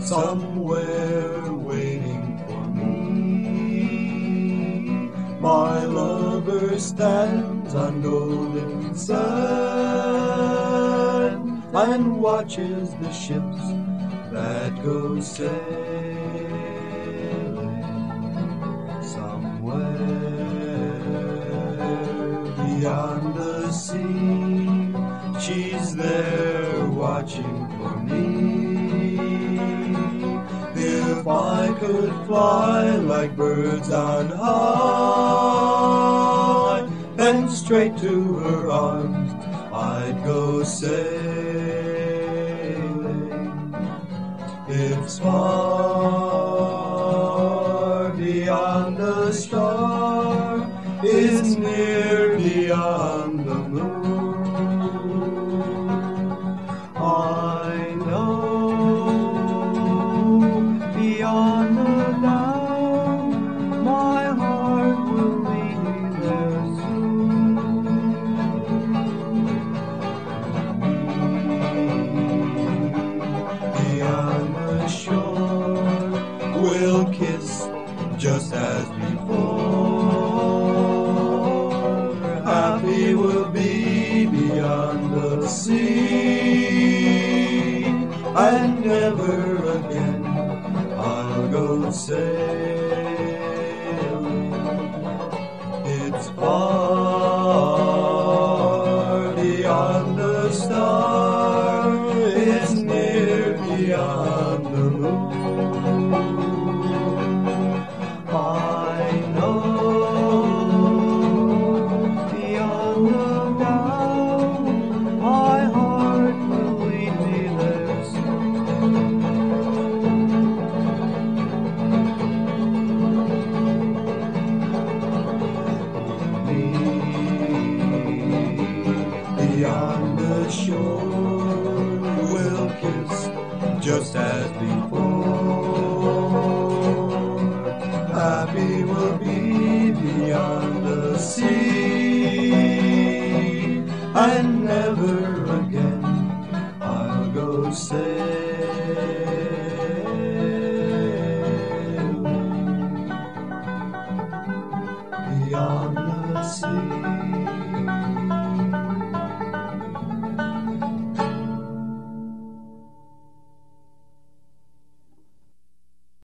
somewhere waiting for me. My lover stands on golden sand and watches the ships that go sailing somewhere beyond the sea. She's there watching for me. If I could fly like birds on high, then straight to her arms I'd go sailing. It's far beyond the star, it's near beyond the moon. I know beyond the down, my heart will lead me there soon. Beyond the shore, we'll kiss just as before. Happy we'll be beyond the sea, and never again I'll go sailing. It's far beyond the star, it's near beyond the moon. I know beyond the down, my heart will lead me there soon. Beyond the shore, we'll kiss just as before. Happy we'll be beyond the sea, and never again I'll go sailing.